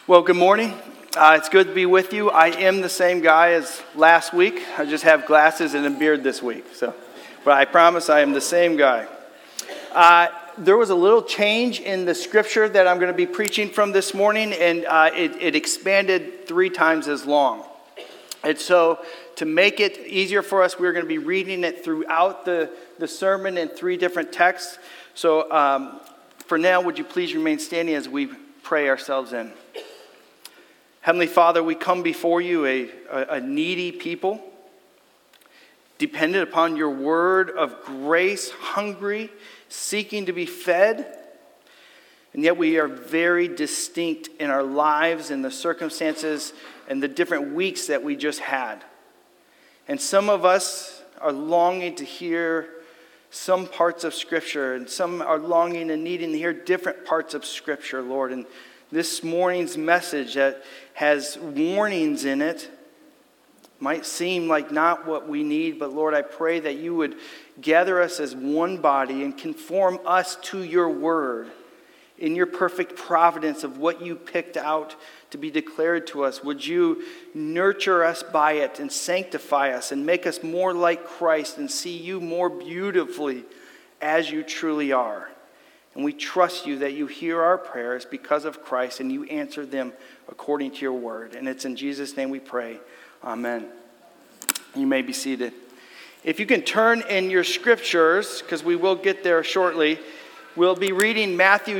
Well, good morning. It's good to be with you. I am the same guy as last week. I just have glasses and a beard this week. But I promise I am the same guy. There was a little change in the scripture that I'm going to be preaching from this morning, and it expanded 3 times as long. And so to make it easier for us, we're going to be reading it throughout the sermon in 3 different texts. So for now, would you please remain standing as we pray ourselves in. Heavenly Father, we come before you, a needy people, dependent upon your word of grace, hungry, seeking to be fed. And yet we are very distinct in our lives and the circumstances and the different weeks that we just had. And some of us are longing to hear some parts of Scripture, and some are longing and needing to hear different parts of Scripture, Lord. And this morning's message that has warnings in it might seem like not what we need, but Lord, I pray that you would gather us as one body and conform us to your word in your perfect providence of what you picked out to be declared to us. Would you nurture us by it and sanctify us and make us more like Christ and see you more beautifully as you truly are? And we trust you that you hear our prayers because of Christ and you answer them according to your word. And it's in Jesus' name we pray. Amen. You may be seated. If you can turn in your scriptures, because we will get there shortly, we'll be reading Matthew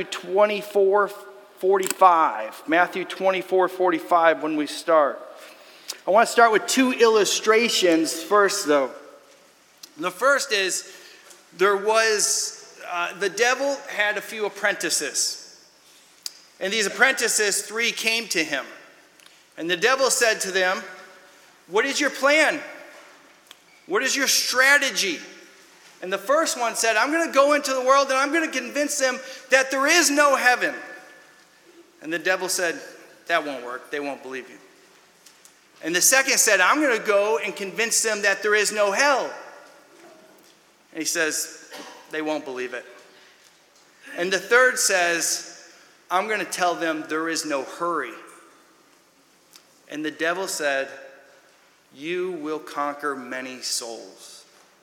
24:45. Matthew 24:45 when we start. I want to start with 2 illustrations first, though. The first is the devil had a few apprentices. And these apprentices, 3 came to him. And the devil said to them, "What is your plan? What is your strategy?" And the first one said, "I'm going to go into the world and I'm going to convince them that there is no heaven." And the devil said, "That won't work. They won't believe you." And the second said, "I'm going to go and convince them that there is no hell." And he says, "They won't believe it." And the third says, "I'm going to tell them there is no hurry." And the devil said, "You will conquer many souls."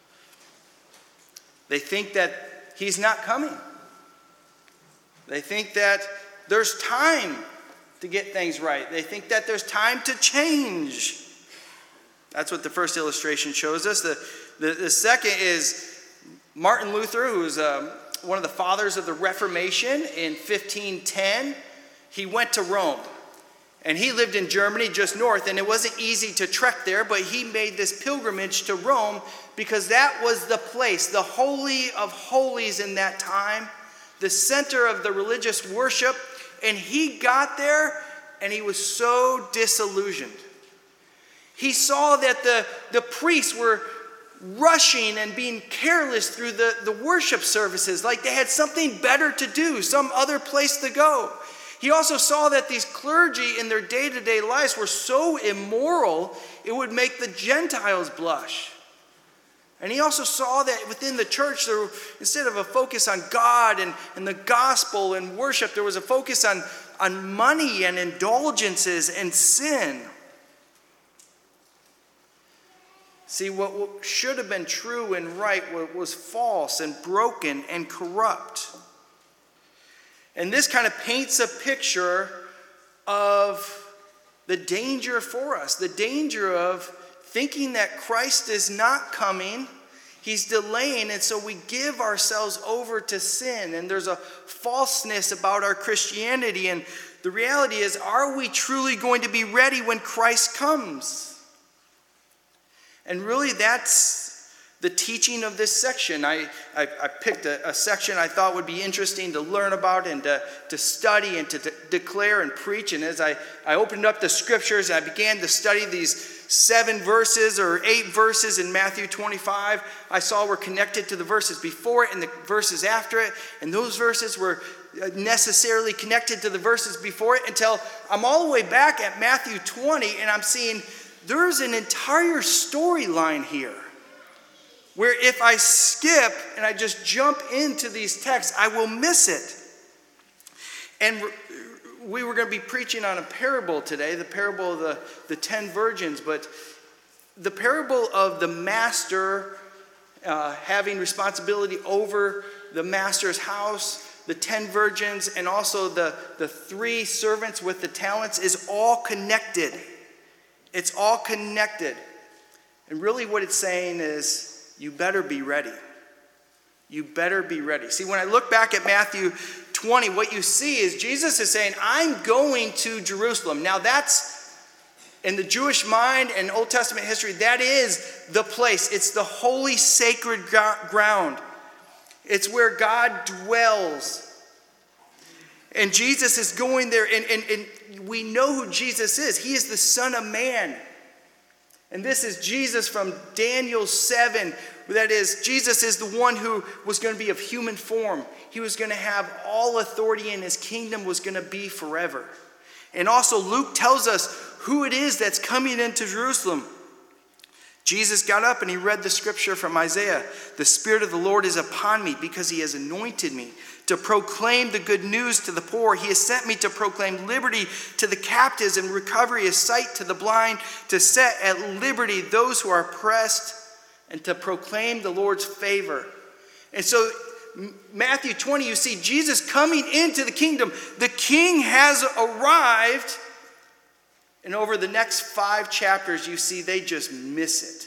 They think that he's not coming. They think that there's time to get things right. They think that there's time to change. That's what the first illustration shows us. The second is Martin Luther, who's one of the fathers of the Reformation in 1510. He went to Rome. And he lived in Germany just north, and it wasn't easy to trek there, but he made this pilgrimage to Rome because that was the place, the holy of holies in that time, the center of the religious worship. And he got there, and he was so disillusioned. He saw that the priests were rushing and being careless through the worship services, like they had something better to do, some other place to go. He also saw that these clergy in their day-to-day lives were so immoral, it would make the Gentiles blush. And he also saw that within the church, instead of a focus on God and the gospel and worship, there was a focus on money and indulgences and sin. See, what should have been true and right was false and broken and corrupt. And this kind of paints a picture of the danger for us, the danger of thinking that Christ is not coming, he's delaying, and so we give ourselves over to sin. And there's a falseness about our Christianity. And the reality is, are we truly going to be ready when Christ comes? And really, that's the teaching of this section. I picked a section I thought would be interesting to learn about and to study and to declare and preach. And as I opened up the scriptures, I began to study these 7 verses or 8 verses in Matthew 25. I saw were connected to the verses before it and the verses after it. And those verses were necessarily connected to the verses before it until I'm all the way back at Matthew 20, and I'm seeing there's an entire storyline here, where if I skip and I just jump into these texts, I will miss it. And we were going to be preaching on a parable today, the parable of the 10 virgins, but the parable of the master having responsibility over the master's house, the 10 virgins, and also the 3 servants with the talents is all connected. It's all connected. And really what it's saying is, you better be ready. You better be ready. See, when I look back at Matthew 20, what you see is Jesus is saying, I'm going to Jerusalem. Now that's, in the Jewish mind and Old Testament history, that is the place. It's the holy, sacred ground. It's where God dwells. And Jesus is going there, and we know who Jesus is. He is the Son of Man. And this is Jesus from Daniel 7. That is, Jesus is the one who was going to be of human form. He was going to have all authority, and his kingdom was going to be forever. And also Luke tells us who it is that's coming into Jerusalem. Jesus got up and he read the scripture from Isaiah. The Spirit of the Lord is upon me because he has anointed me to proclaim the good news to the poor. He has sent me to proclaim liberty to the captives and recovery of sight to the blind, to set at liberty those who are oppressed, and to proclaim the Lord's favor. And so Matthew 20, you see Jesus coming into the kingdom. The king has arrived. And over the next 5 chapters, you see they just miss it.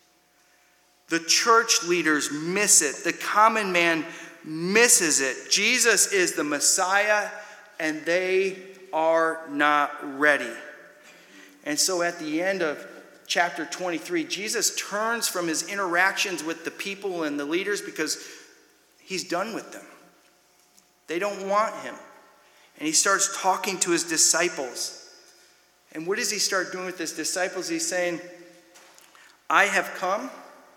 The church leaders miss it. The common man misses it. Jesus is the Messiah, and they are not ready. And so at the end of chapter 23, Jesus turns from his interactions with the people and the leaders because he's done with them. They don't want him. And he starts talking to his disciples. And what does he start doing with his disciples? He's saying, I have come,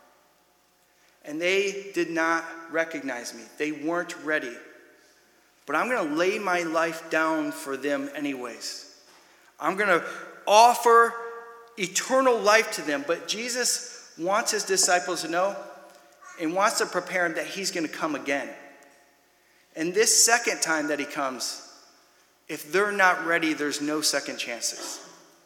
and they did not recognize me. They weren't ready. But I'm going to lay my life down for them anyways. I'm going to offer eternal life to them. But Jesus wants his disciples to know and wants to prepare them that he's going to come again. And this second time that he comes, if they're not ready, there's no second chances.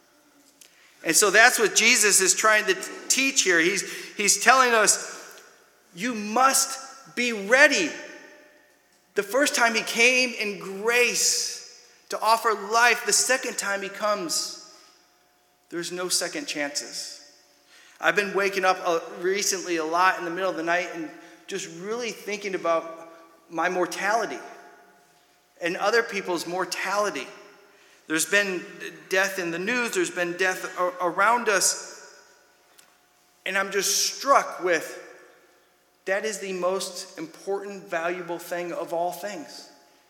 And so that's what Jesus is trying to teach here. He's telling us, you must be ready. The first time he came in grace to offer life. The second time he comes, there's no second chances. I've been waking up recently a lot in the middle of the night and just really thinking about my mortality and other people's mortality. There's been death in the news. There's been death around us. And I'm just struck with that is the most important, valuable thing of all things.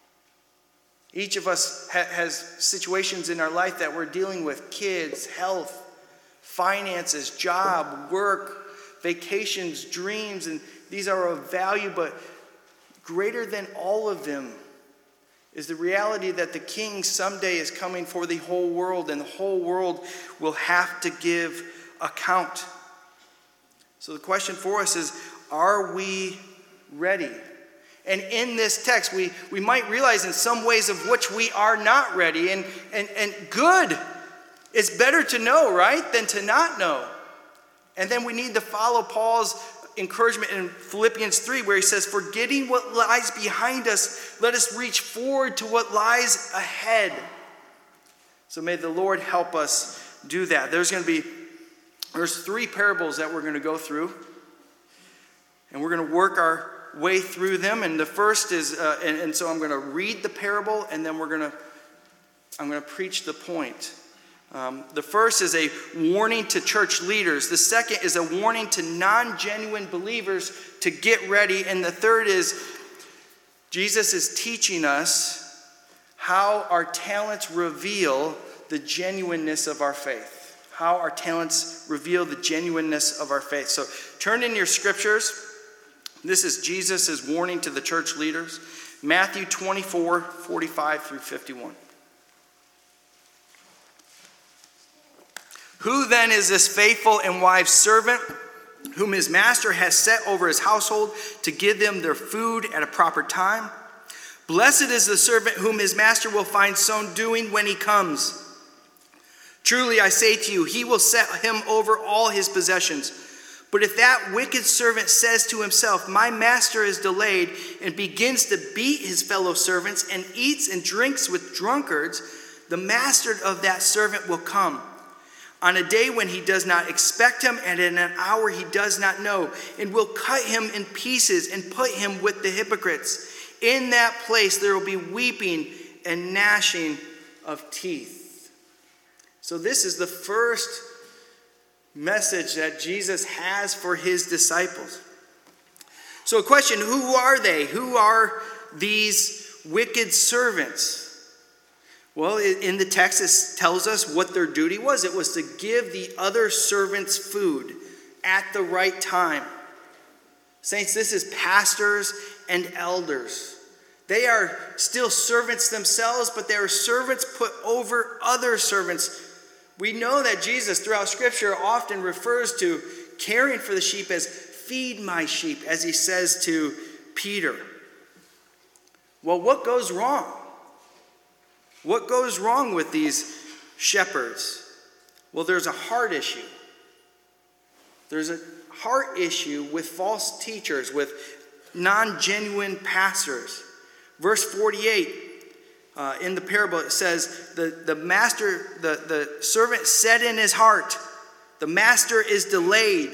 Each of us has situations in our life that we're dealing with: kids, health, finances, job, work, vacations, dreams. And these are of value, but greater than all of them is the reality that the King someday is coming for the whole world, and the whole world will have to give account. So the question for us is, are we ready? And in this text, we might realize in some ways of which we are not ready. And good. It's better to know, right, than to not know. And then we need to follow Paul's encouragement in Philippians 3, where he says, forgetting what lies behind us, let us reach forward to what lies ahead. So may the Lord help us do that. There's 3 parables that we're going to go through, and we're going to work our way through them. And the first is, and so I'm going to read the parable, and then I'm going to preach the point. The first is a warning to church leaders. The second is a warning to non-genuine believers to get ready. And the third is Jesus is teaching us how our talents reveal the genuineness of our faith. How our talents reveal the genuineness of our faith. So turn in your scriptures. This is Jesus' warning to the church leaders. Matthew 24, 45 through 51. Who then is this faithful and wise servant whom his master has set over his household to give them their food at a proper time? Blessed is the servant whom his master will find so doing when he comes. Truly I say to you, he will set him over all his possessions. But if that wicked servant says to himself, my master is delayed, and begins to beat his fellow servants and eats and drinks with drunkards, the master of that servant will come on a day when he does not expect him, and in an hour he does not know, and will cut him in pieces and put him with the hypocrites. In that place there will be weeping and gnashing of teeth. So this is the first message that Jesus has for his disciples. So a question, who are they? Who are these wicked servants? Well, in the text it tells us what their duty was. It was to give the other servants food at the right time. Saints, this is pastors and elders. They are still servants themselves, but they are servants put over other servants. We know that Jesus throughout Scripture often refers to caring for the sheep as feed my sheep, as he says to Peter. Well, what goes wrong? What goes wrong with these shepherds? Well, there's a heart issue. There's a heart issue with false teachers, with non-genuine pastors. Verse 48 in the parable, it says, the servant said in his heart, the master is delayed.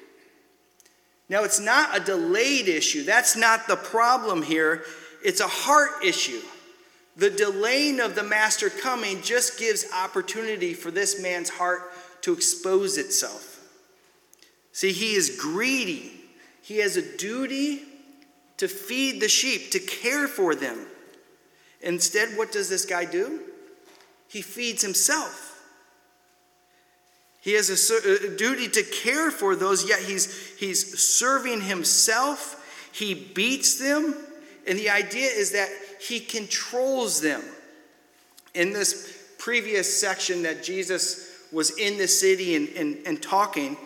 Now, it's not a delayed issue. That's not the problem here. It's a heart issue. The delaying of the master coming just gives opportunity for this man's heart to expose itself. See, he is greedy. He has a duty to feed the sheep, to care for them. Instead, what does this guy do? He feeds himself. He has a duty to care for those, yet he's serving himself. He beats them. And the idea is that he controls them. In this previous section that Jesus was in the city and talking,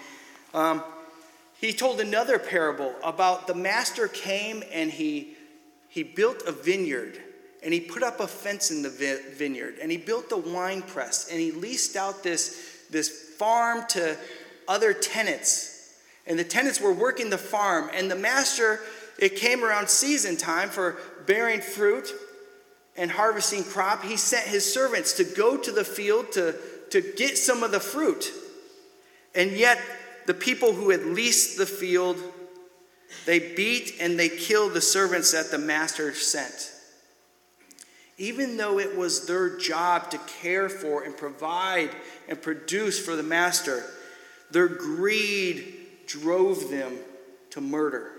he told another parable about the master came and he built a vineyard, and he put up a fence in the vineyard, and he built a wine press, and he leased out this farm to other tenants. And the tenants were working the farm, and the master, it came around season time for bearing fruit and harvesting crop. He sent his servants to go to the field to get some of the fruit. And yet the people who had leased the field, they beat and they killed the servants that the master sent. Even though it was their job to care for and provide and produce for the master, their greed drove them to murder.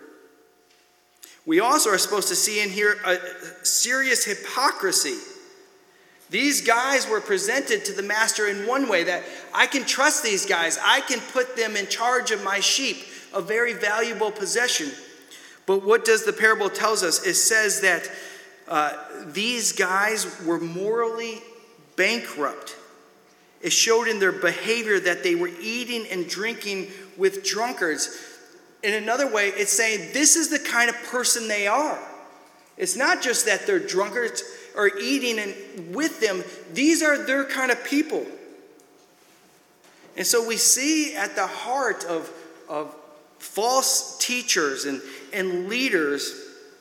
We also are supposed to see in here a serious hypocrisy. These guys were presented to the master in one way, that I can trust these guys. I can put them in charge of my sheep, a very valuable possession. But what does the parable tells us? It says that these guys were morally bankrupt. It showed in their behavior that they were eating and drinking with drunkards. In another way, it's saying this is the kind of person they are. It's not just that they're drunkards or eating and with them. These are their kind of people. And so we see at the heart of false teachers and leaders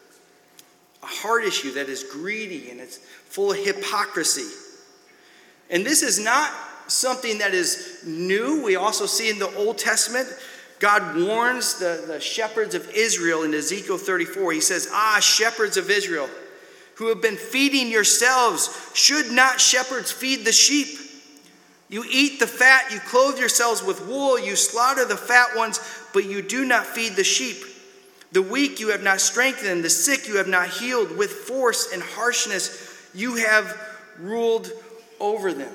a heart issue that is greedy and it's full of hypocrisy. And this is not something that is new. We also see in the Old Testament, God warns the shepherds of Israel in Ezekiel 34. He says, shepherds of Israel, who have been feeding yourselves, should not shepherds feed the sheep? You eat the fat, you clothe yourselves with wool, you slaughter the fat ones, but you do not feed the sheep. The weak you have not strengthened, the sick you have not healed. With force and harshness you have ruled over them.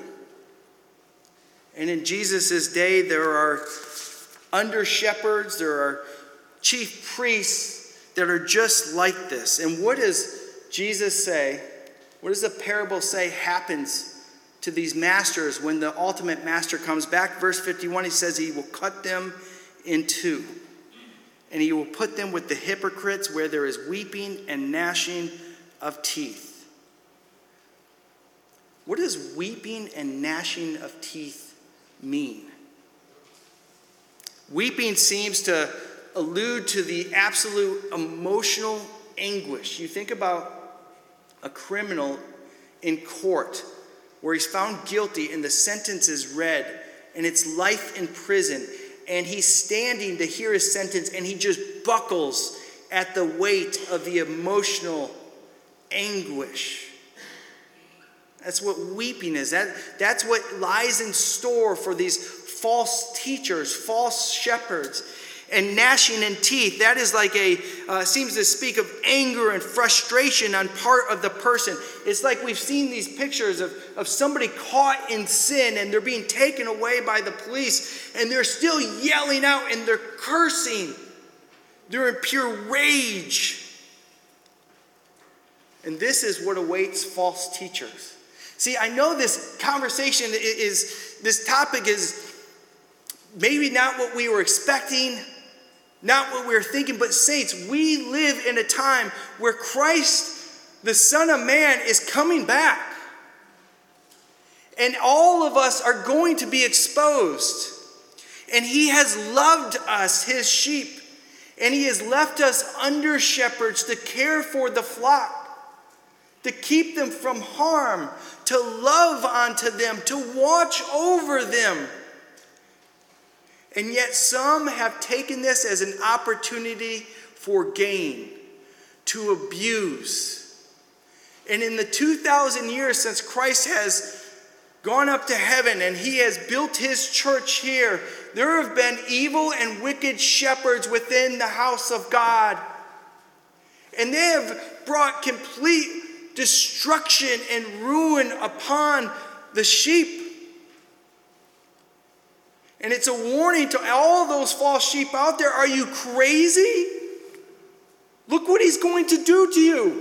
And in Jesus' day, there are under shepherds, there are chief priests that are just like this. And what does Jesus say? What does the parable say happens to these masters when the ultimate master comes back? Verse 51, he says he will cut them in two. And he will put them with the hypocrites where there is weeping and gnashing of teeth. What does weeping and gnashing of teeth mean? Weeping seems to allude to the absolute emotional anguish. You think about a criminal in court where he's found guilty and the sentence is read and it's life in prison, and he's standing to hear his sentence and he just buckles at the weight of the emotional anguish. That's what weeping is. That's what lies in store for these false teachers, false shepherds. And gnashing in teeth, that is like seems to speak of anger and frustration on part of the person. It's like we've seen these pictures of somebody caught in sin and they're being taken away by the police and they're still yelling out and they're cursing. They're in pure rage. And this is what awaits false teachers. See, I know this conversation this topic is maybe not what we were expecting, not what we were thinking, but saints, we live in a time where Christ, the Son of Man, is coming back. And all of us are going to be exposed. And he has loved us, his sheep. And he has left us under shepherds to care for the flock, to keep them from harm, to love unto them, to watch over them. And yet some have taken this as an opportunity for gain, to abuse. And in the 2,000 years since Christ has gone up to heaven and he has built his church here, there have been evil and wicked shepherds within the house of God. And they have brought complete destruction and ruin upon the sheep. And it's a warning to all those false sheep out there. Are you crazy? Look what he's going to do to you.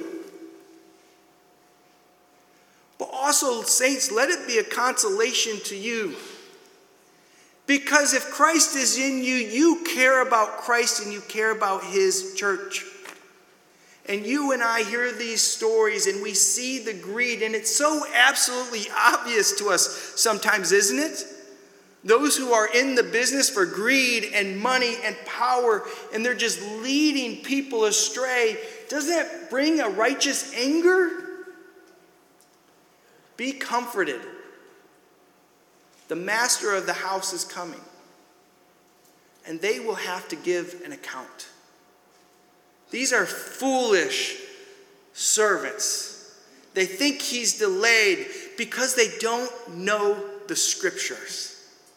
But also, saints, let it be a consolation to you. Because if Christ is in you, you care about Christ and you care about his church. And you and I hear these stories and we see the greed, and it's so absolutely obvious to us sometimes, isn't it? Those who are in the business for greed and money and power, and they're just leading people astray. Doesn't that bring a righteous anger? Be comforted. The master of the house is coming, and they will have to give an account. These are foolish servants. They think he's delayed because they don't know the scriptures.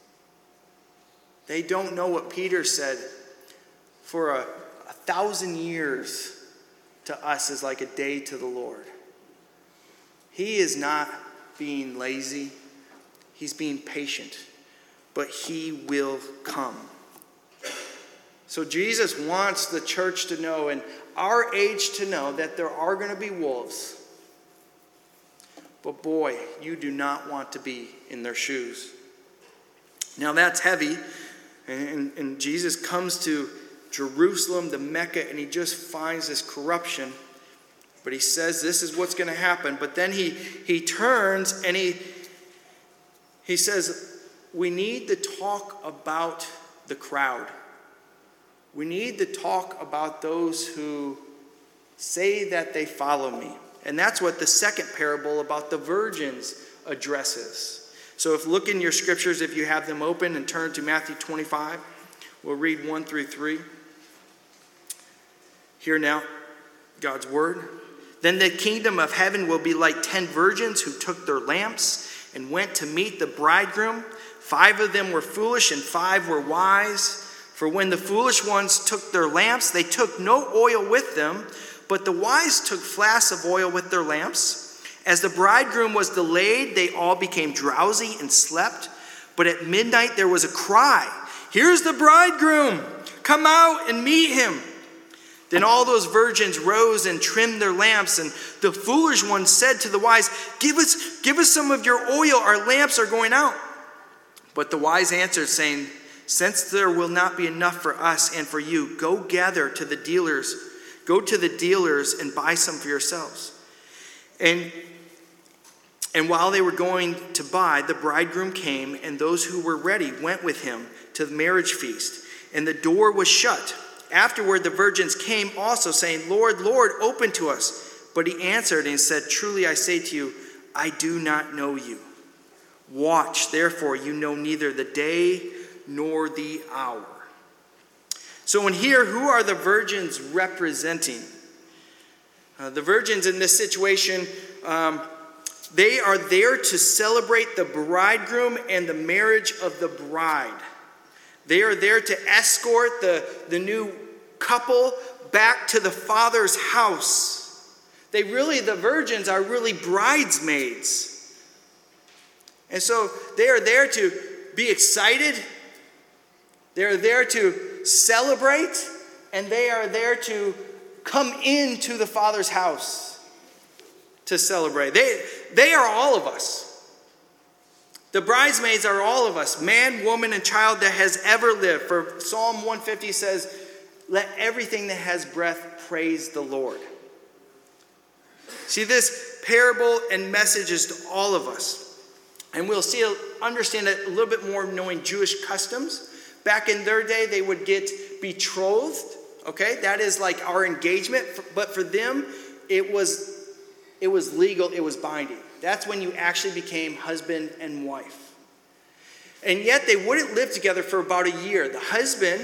They don't know what Peter said. For 1,000 years to us is like a day to the Lord. He is not being lazy. He's being patient. But he will come. So Jesus wants the church to know, and our age to know, that there are going to be wolves. But boy, you do not want to be in their shoes. Now that's heavy. And Jesus comes to Jerusalem, the Mecca, and he just finds this corruption. But he says this is what's going to happen. But then he turns and he says, we need to talk about the crowd. We need to talk about those who say that they follow me. And that's what the second parable about the virgins addresses. So if look in your scriptures, if you have them open, and turn to Matthew 25. We'll read 1 through 3. Hear now God's word. Then the kingdom of heaven will be like 10 virgins who took their lamps and went to meet the bridegroom. 5 of them were foolish and 5 were wise. For when the foolish ones took their lamps, they took no oil with them, but the wise took flasks of oil with their lamps. As the bridegroom was delayed, they all became drowsy and slept. But at midnight there was a cry, "Here's the bridegroom! Come out and meet him!" Then all those virgins rose and trimmed their lamps. And the foolish ones said to the wise, Give us some of your oil, our lamps are going out." But the wise answered, saying, "Since there will not be enough for us and for you, go to the dealers and buy some for yourselves." And while they were going to buy, the bridegroom came, and those who were ready went with him to the marriage feast, and the door was shut. Afterward, the virgins came also, saying, Lord, Lord, open to us. But he answered and said, Truly I say to you, I do not know you. Watch, therefore, you know neither the day nor the hour. So in here, who are the virgins representing? The virgins in this situation, they are there to celebrate the bridegroom and the marriage of the bride. They are there to escort the new couple back to the Father's house. The virgins are really bridesmaids. And so they are there to be excited. They are there to celebrate. And they are there to come into the Father's house to celebrate. They are all of us. The bridesmaids are all of us, man, woman, and child that has ever lived. For Psalm 150 says, let everything that has breath praise the Lord. See, this parable and message is to all of us. And we'll understand it a little bit more knowing Jewish customs. Back in their day, they would get betrothed. Okay, that is like our engagement. But for them, it was legal, it was binding. That's when you actually became husband and wife. And yet they wouldn't live together for about a year. The husband,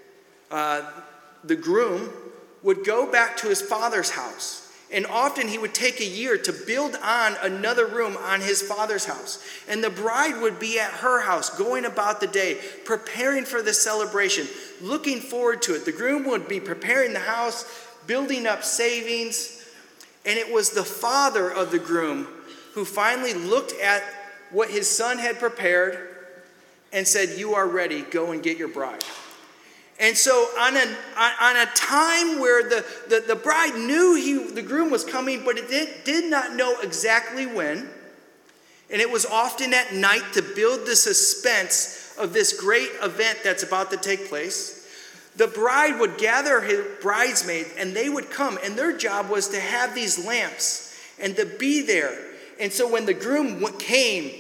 the groom, would go back to his father's house. And often he would take a year to build on another room on his father's house. And the bride would be at her house, going about the day, preparing for the celebration, looking forward to it. The groom would be preparing the house, building up savings. And it was the father of the groom who finally looked at what his son had prepared and said, you are ready, go and get your bride. And so on a time where the bride knew the groom was coming, but it did not know exactly when, and it was often at night to build the suspense of this great event that's about to take place, the bride would gather her bridesmaids, and they would come, and their job was to have these lamps and to be there. And so when the groom came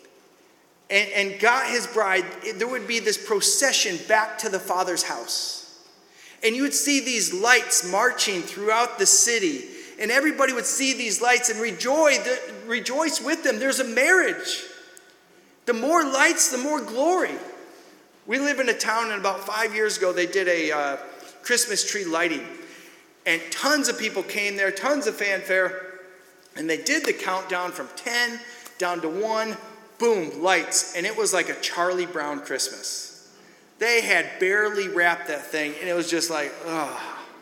and got his bride, there would be this procession back to the Father's house. And you would see these lights marching throughout the city. And everybody would see these lights and rejoice with them. There's a marriage. The more lights, the more glory. We live in a town, and about 5 years ago, they did a Christmas tree lighting. And tons of people came there, tons of fanfare. And they did the countdown from 10 down to 1, boom, lights. And it was like a Charlie Brown Christmas. They had barely wrapped that thing, and it was just like, ugh.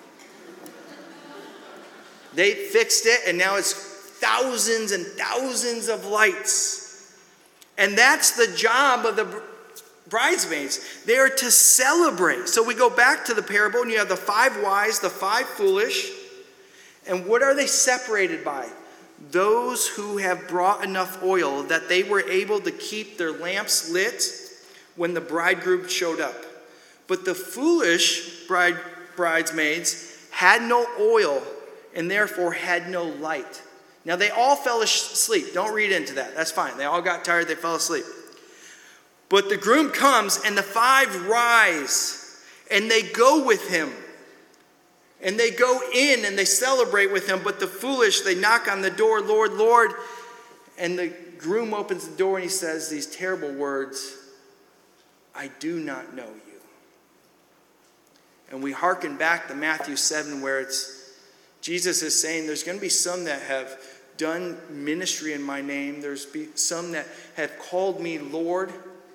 They fixed it, and now it's thousands and thousands of lights. And that's the job of the bridesmaids. They are to celebrate. So we go back to the parable, and you have the 5 wise, the 5 foolish. And what are they separated by? Those who have brought enough oil that they were able to keep their lamps lit when the bridegroom showed up. But the foolish bridesmaids had no oil and therefore had no light. Now they all fell asleep. Don't read into that. That's fine. They all got tired. They fell asleep. But the groom comes, and the 5 rise, and they go with him. And they go in and they celebrate with him. But the foolish, they knock on the door, Lord, Lord. And the groom opens the door and he says these terrible words, I do not know you. And we hearken back to Matthew 7, where Jesus is saying there's going to be some that have done ministry in my name. There's some that have called me Lord,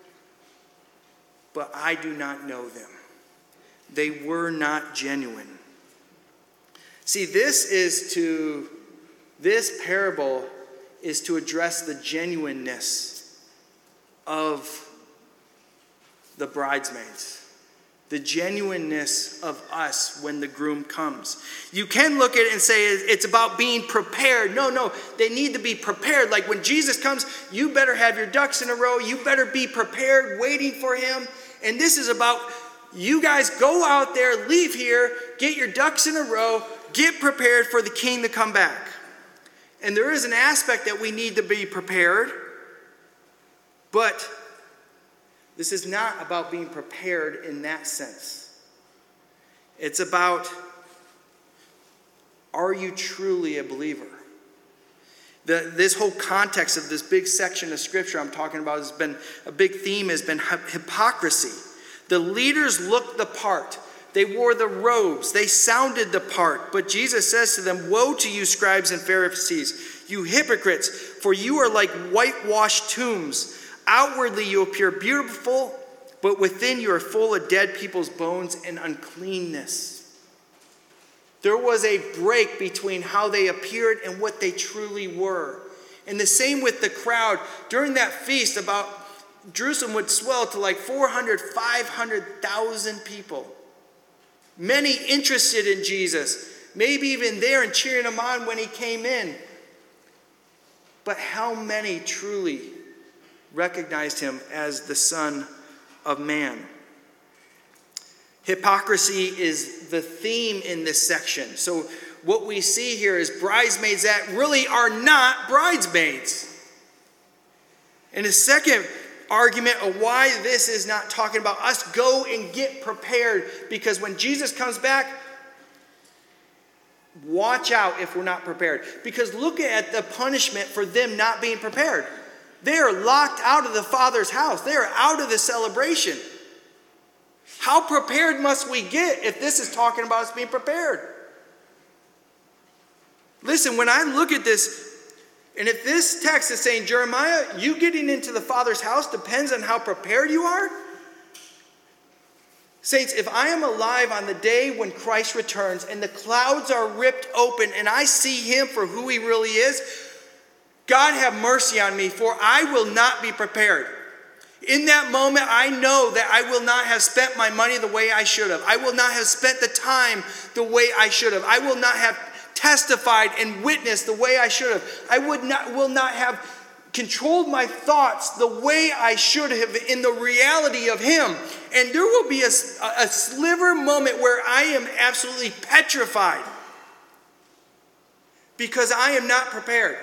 but I do not know them. They were not genuine. See, this parable is to address the genuineness of the bridesmaids. The genuineness of us when the groom comes. You can look at it and say it's about being prepared. No, they need to be prepared. Like when Jesus comes, you better have your ducks in a row. You better be prepared, waiting for him. And this is about you guys go out there, leave here, get your ducks in a row, get prepared for the king to come back. And there is an aspect that we need to be prepared. But this is not about being prepared in that sense. It's about, are you truly a believer? This whole context of this big section of Scripture I'm talking about has been, a big theme has been hypocrisy. The leaders looked the part. They wore the robes. They sounded the part. But Jesus says to them, "Woe to you, scribes and Pharisees, you hypocrites, for you are like whitewashed tombs. Outwardly you appear beautiful, but within you are full of dead people's bones and uncleanness." There was a break between how they appeared and what they truly were. And the same with the crowd. During that feast, Jerusalem would swell to like 400, 500,000 people. Many interested in Jesus, maybe even there and cheering him on when he came in. But how many truly recognized him as the Son of Man? Hypocrisy is the theme in this section. So what we see here is bridesmaids that really are not bridesmaids. And the second argument of why this is not talking about us, go and get prepared, because when Jesus comes back, watch out if we're not prepared. Because look at the punishment for them not being prepared. They are locked out of the Father's house. They are out of the celebration. How prepared must we get if this is talking about us being prepared? Listen, when I look at this, and if this text is saying, Jeremiah, you getting into the Father's house depends on how prepared you are. Saints, if I am alive on the day when Christ returns and the clouds are ripped open and I see him for who he really is, God have mercy on me, for I will not be prepared. In that moment, I know that I will not have spent my money the way I should have. I will not have spent the time the way I should have. I will not have testified and witnessed the way I should have. I will not have controlled my thoughts the way I should have in the reality of him. And there will be a sliver moment where I am absolutely petrified because I am not prepared.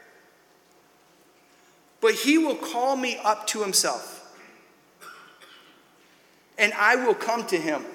But he will call me up to himself. And I will come to him.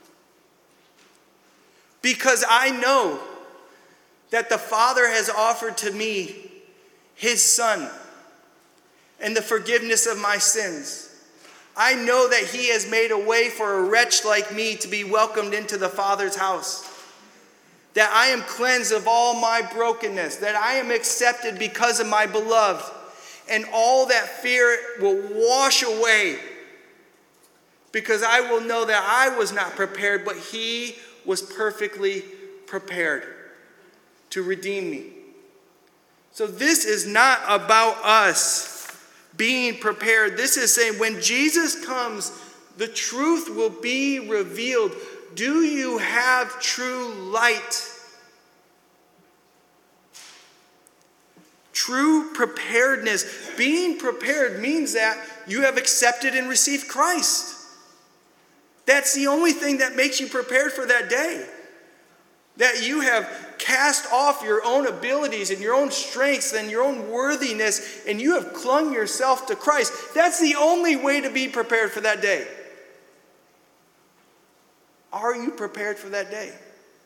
Because I know that the Father has offered to me his Son and the forgiveness of my sins. I know that he has made a way for a wretch like me to be welcomed into the Father's house. That I am cleansed of all my brokenness. That I am accepted because of my beloved. And all that fear will wash away. Because I will know that I was not prepared, but he was perfectly prepared to redeem me. So this is not about us being prepared. This is saying when Jesus comes, the truth will be revealed. Do you have true light? True preparedness. Being prepared means that you have accepted and received Christ. That's the only thing that makes you prepared for that day. That you have cast off your own abilities and your own strengths and your own worthiness, and you have clung yourself to Christ. That's the only way to be prepared for that day. Are you prepared for that day?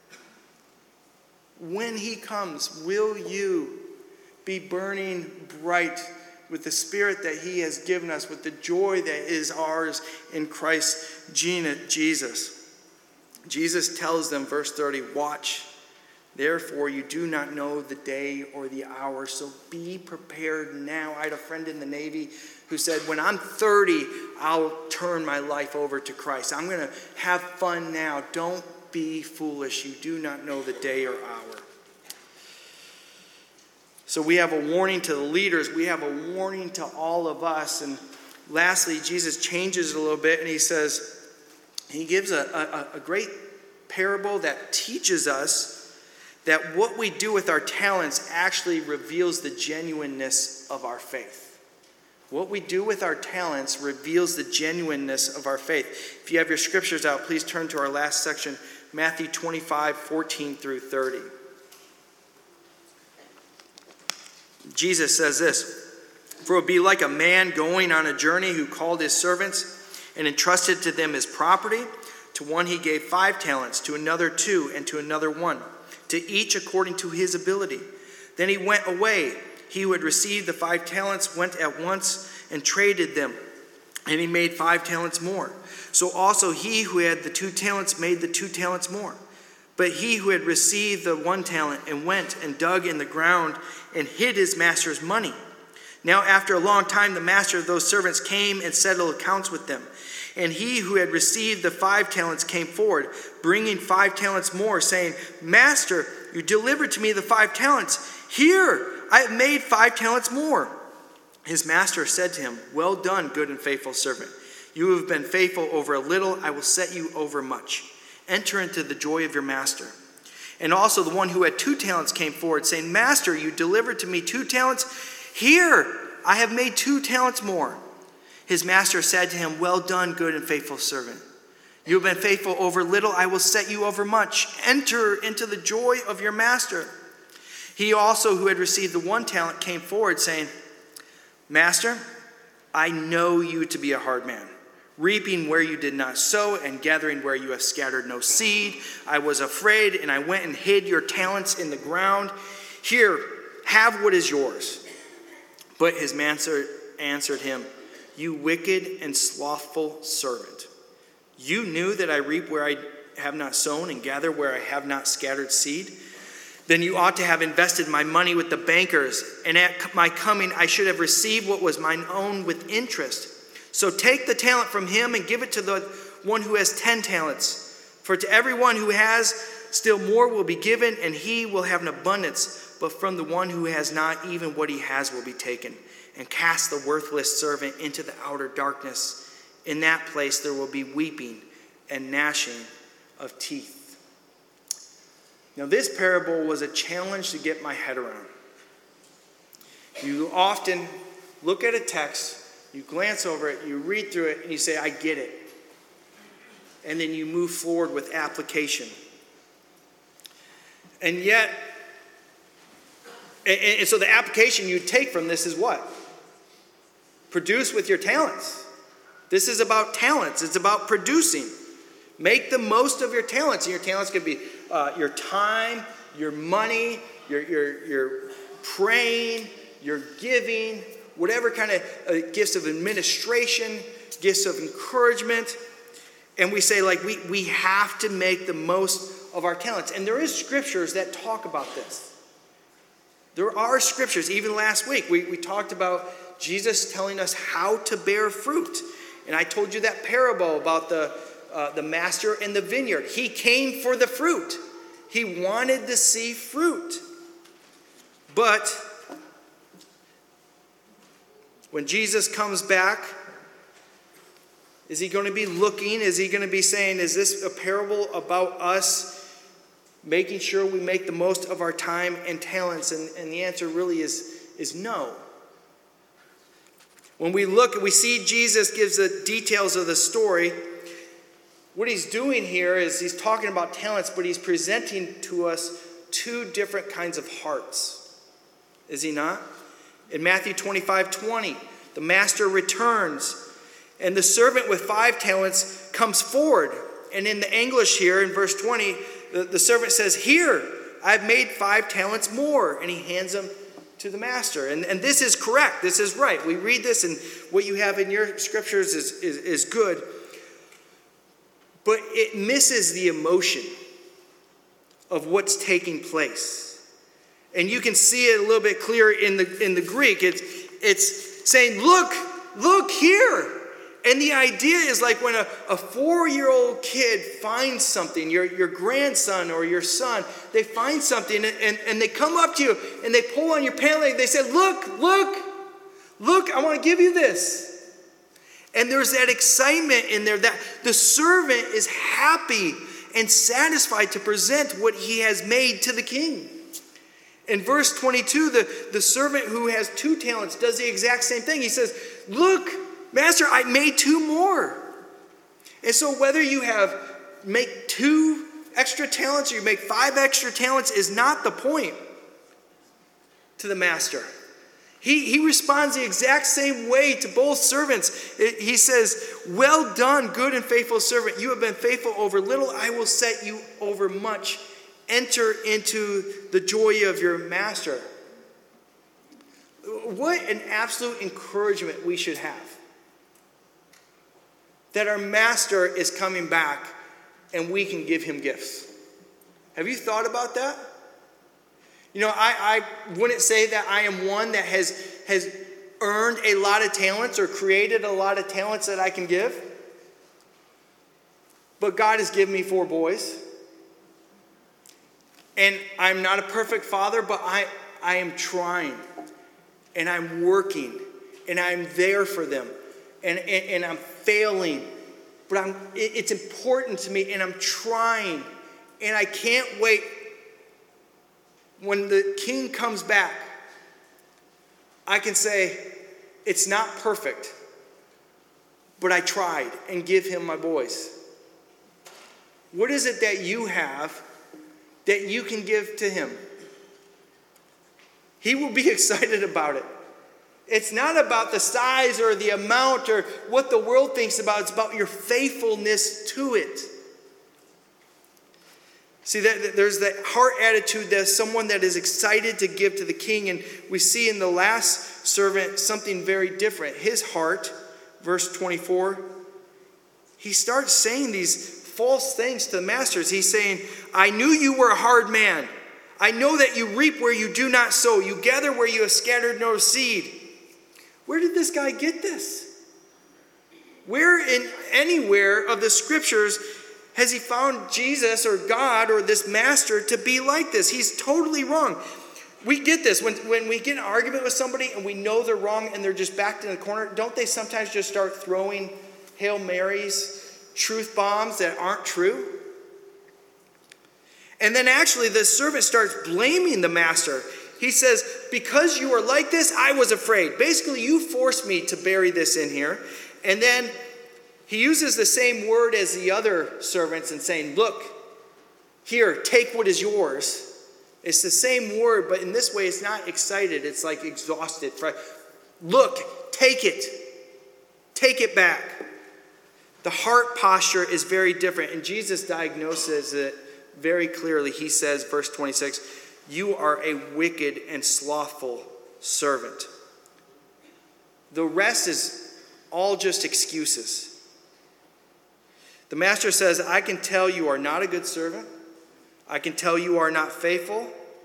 When he comes, will you be burning bright with the Spirit that he has given us, with the joy that is ours in Christ Jesus? Jesus tells them, verse 30, watch. Therefore, you do not know the day or the hour, so be prepared now. I had a friend in the Navy who said, when I'm 30, I'll turn my life over to Christ. I'm going to have fun now. Don't be foolish. You do not know the day or hour. So we have a warning to the leaders. We have a warning to all of us. And lastly, Jesus changes it a little bit, and he says, he gives a great parable that teaches us that what we do with our talents actually reveals the genuineness of our faith. What we do with our talents reveals the genuineness of our faith. If you have your scriptures out, please turn to our last section, Matthew 25, 14 through 30. Jesus says this, "For it would be like a man going on a journey who called his servants and entrusted to them his property. To one he gave 5 talents, to another 2, and to another 1, to each according to his ability. Then he went away. He who had received the 5 talents went at once and traded them, and he made 5 talents more. So also he who had the 2 talents made the 2 talents more. But he who had received the 1 talent and went and dug in the ground and hid his master's money. Now after a long time the master of those servants came and settled accounts with them. And he who had received the 5 talents came forward, bringing 5 talents more, saying, 'Master, you delivered to me the 5 talents. Here, I have made 5 talents more.' His master said to him, 'Well done, good and faithful servant. You have been faithful over a little, I will set you over much. Enter into the joy of your master.' And also the one who had 2 talents came forward, saying, 'Master, you delivered to me 2 talents. Here, I have made 2 talents more.' His master said to him, 'Well done, good and faithful servant. You have been faithful over little, I will set you over much. Enter into the joy of your master.' He also who had received the 1 talent came forward, saying, 'Master, I know you to be a hard man, reaping where you did not sow and gathering where you have scattered no seed. I was afraid, and I went and hid your talents in the ground. Here, have what is yours.' But his master answered him, 'You wicked and slothful servant. You knew that I reap where I have not sown and gather where I have not scattered seed. Then you ought to have invested my money with the bankers, and at my coming I should have received what was mine own with interest. So take the talent from him and give it to the one who has 10 talents. For to everyone who has, still more will be given, and he will have an abundance. But from the one who has not, even what he has will be taken. And cast the worthless servant into the outer darkness. In that place there will be weeping and gnashing of teeth.'" Now this parable was a challenge to get my head around. You often look at a text, you glance over it, you read through it, and you say, "I get it." And then you move forward with application. And yet, and so the application you take from this is what? Produce with your talents. This is about talents. It's about producing. Make the most of your talents. And your talents could be your time, your money, your praying, your giving, whatever kind of gifts of administration, gifts of encouragement. And we say, like, we have to make the most of our talents. And there is scriptures that talk about this. There are scriptures. Even last week, we talked about Jesus telling us how to bear fruit. And I told you that parable about the master in the vineyard. He came for the fruit. He wanted to see fruit. But when Jesus comes back, is he going to be looking? Is he going to be saying, is this a parable about us making sure we make the most of our time and talents? And the answer really is no. When we look and we see Jesus gives the details of the story, what he's doing here is he's talking about talents, but he's presenting to us 2 different kinds of hearts. Is he not? In Matthew 25:20, the master returns, and the servant with 5 talents comes forward. And in the English here, in verse 20, the servant says, "Here, I've made 5 talents more." And he hands them to the master. And this is correct. This is right. We read this, and what you have in your scriptures is good. But it misses the emotion of what's taking place. And you can see it a little bit clearer in the Greek. It's saying, look here. And the idea is like when a 4-year-old kid finds something, your grandson or your son, they find something and they come up to you and they pull on your pant leg. They say, look, I want to give you this. And there's that excitement in there that the servant is happy and satisfied to present what he has made to the king. In verse 22, the servant who has 2 talents does the exact same thing. He says, "Look, Master, I made 2 more." And so whether you make 2 extra talents or you make 5 extra talents is not the point to the master. He responds the exact same way to both servants. He says, well done, good and faithful servant. You have been faithful over little. I will set you over much. Enter into the joy of your master. What an absolute encouragement we should have. That our master is coming back and we can give him gifts. Have you thought about that? You know, I wouldn't say that I am one that has earned a lot of talents or created a lot of talents that I can give. But God has given me 4 boys. And I'm not a perfect father, but I am trying. And I'm working. And I'm there for them. And I'm failing. But it's important to me, and I'm trying. And I can't wait. When the king comes back, I can say, it's not perfect, but I tried, and give him my boys. What is it that you have that you can give to him? He will be excited about it. It's not about the size or the amount or what the world thinks about. It's about your faithfulness to it. See, there's that heart attitude that someone that is excited to give to the king. And we see in the last servant something very different. His heart, verse 24, he starts saying these false things to the masters. He's saying, I knew you were a hard man. I know that you reap where you do not sow. You gather where you have scattered no seed. Where did this guy get this? Where in anywhere of the scriptures has he found Jesus or God or this master to be like this? He's totally wrong. We get this. When we get in an argument with somebody and we know they're wrong and they're just backed in the corner, don't they sometimes just start throwing Hail Marys, truth bombs that aren't true? And then actually the servant starts blaming the master. He says, because you are like this, I was afraid. Basically, you forced me to bury this in here. And then he uses the same word as the other servants and saying, look, here, take what is yours. It's the same word, but in this way, it's not excited. It's like exhausted. Look, take it. Take it back. The heart posture is very different. And Jesus diagnoses it very clearly. He says, verse 26, you are a wicked and slothful servant. The rest is all just excuses. The master says, I can tell you are not a good servant. I can tell you are not faithful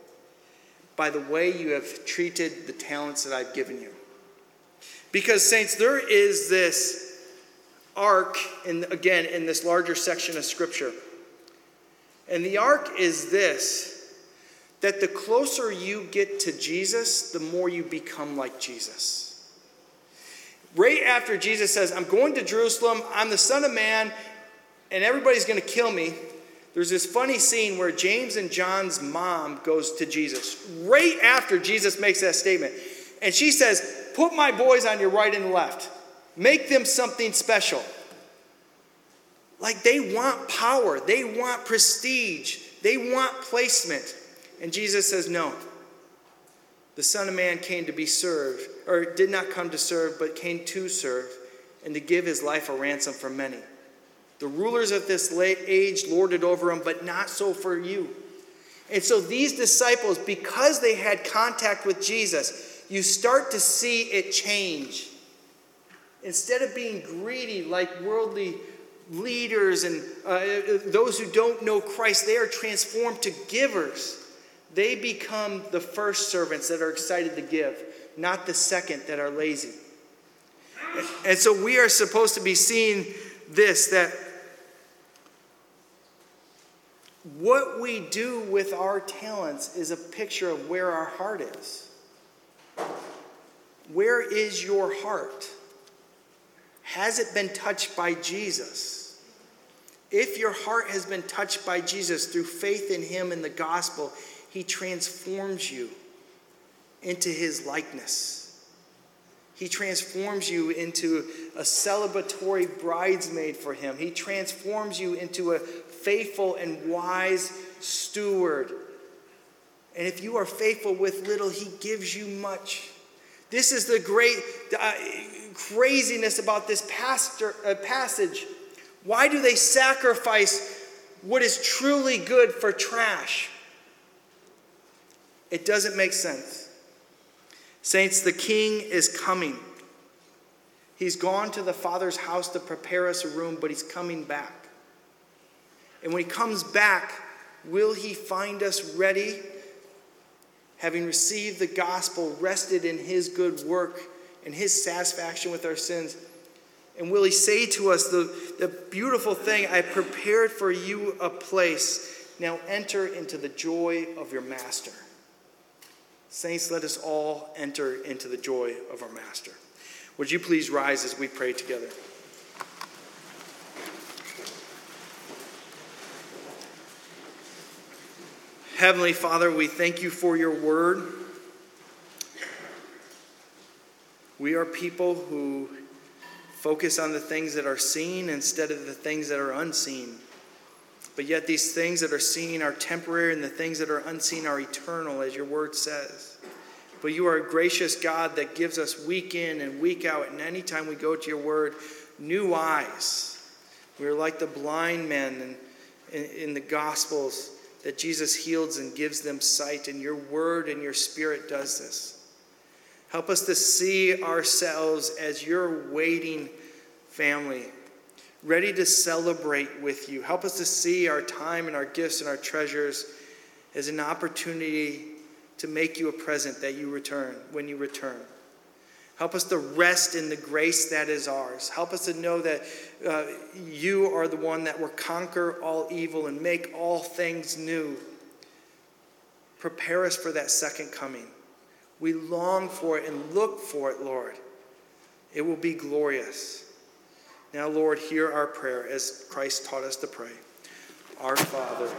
by the way you have treated the talents that I've given you. Because, saints, there is this arc, in this larger section of Scripture. And the arc is this, that the closer you get to Jesus, the more you become like Jesus. Right after Jesus says, I'm going to Jerusalem, I'm the Son of Man, and everybody's going to kill me, there's this funny scene where James and John's mom goes to Jesus. Right after Jesus makes that statement. And she says, put my boys on your right and left. Make them something special. Like they want power. They want prestige. They want placement. And Jesus says, no. The Son of Man came to be served, or did not come to serve, but came to serve, and to give his life a ransom for many. The rulers of this age lorded over him, but not so for you. And so these disciples, because they had contact with Jesus, you start to see it change. Instead of being greedy like worldly leaders and those who don't know Christ, they are transformed to givers. They become the first servants that are excited to give, not the second that are lazy. And so we are supposed to be seeing this, that what we do with our talents is a picture of where our heart is. Where is your heart? Has it been touched by Jesus? If your heart has been touched by Jesus through faith in him and the gospel, he transforms you into his likeness. He transforms you into a celebratory bridesmaid for him. He transforms you into a faithful and wise steward. And if you are faithful with little, he gives you much. This is the great craziness about this passage. Why do they sacrifice what is truly good for trash? It doesn't make sense. Saints, the King is coming. He's gone to the Father's house to prepare us a room, but he's coming back. And when he comes back, will he find us ready, having received the gospel, rested in his good work and his satisfaction with our sins? And will he say to us the beautiful thing, I prepared for you a place. Now enter into the joy of your master. Saints, let us all enter into the joy of our master. Would you please rise as we pray together? Heavenly Father, we thank you for your word. We are people who focus on the things that are seen instead of the things that are unseen. But yet these things that are seen are temporary, and the things that are unseen are eternal, as your word says. But you are a gracious God that gives us week in and week out, and anytime we go to your word, new eyes. We are like the blind men in the Gospels that Jesus heals and gives them sight, and your word and your spirit does this. Help us to see ourselves as your waiting family, ready to celebrate with you. Help us to see our time and our gifts and our treasures as an opportunity to make you a present that you return, when you return. Help us to rest in the grace that is ours. Help us to know that you are the one that will conquer all evil and make all things new. Prepare us for that second coming. We long for it and look for it, Lord. It will be glorious. Now, Lord, hear our prayer as Christ taught us to pray. Our Father,